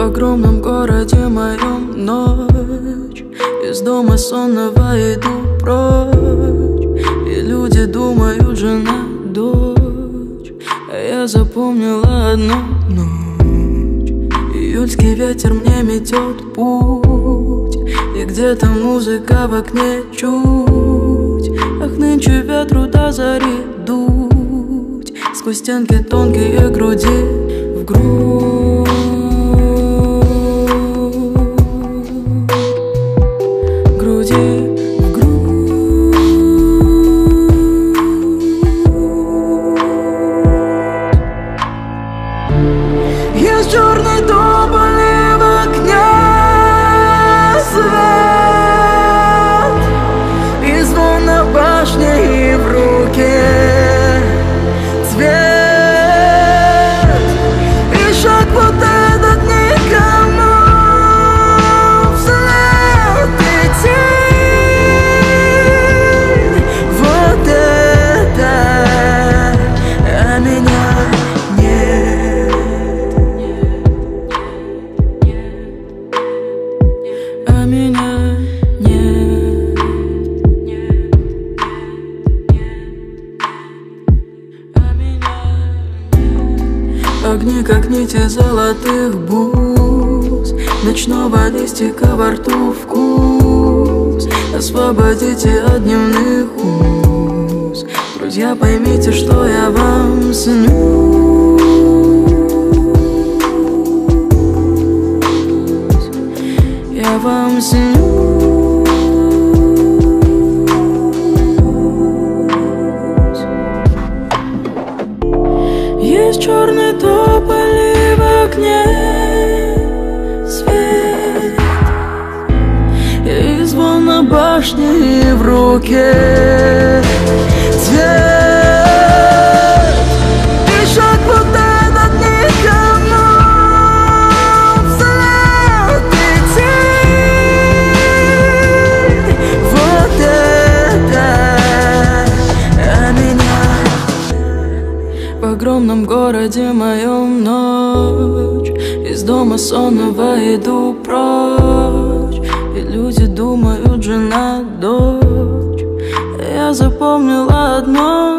огромном городе моем ночь. Из дома сонного иду прочь, и люди думают, жена, дочь. А я запомнила одну ночь. Июльский ветер мне метет путь, и где-то музыка в окне чуть. Ах, нынче ветру до зари дуть сквозь стенки тонкие груди в грудь. Есть черный тополь в окне свет, и звон на башне, и в руке цвет, и шаг вот этот никому вслед, и тень вот это, а меня нет. А меня нет. А меня нет. Огни, как нити золотых бус, ночного листика во рту вкус. Освободите от дневных уз. Друзья, поймите, что я вам снюсь. Я вам снюсь. Есть черный тополь в окне свет, и звон на башне, и в руке цвет, и шаг вот этот никому вслед, и тень вот это, а меня. В огромном городе моем ночь, из дома сонного иду прочь, и люди думают, жена, дочь. Я запомнила одно.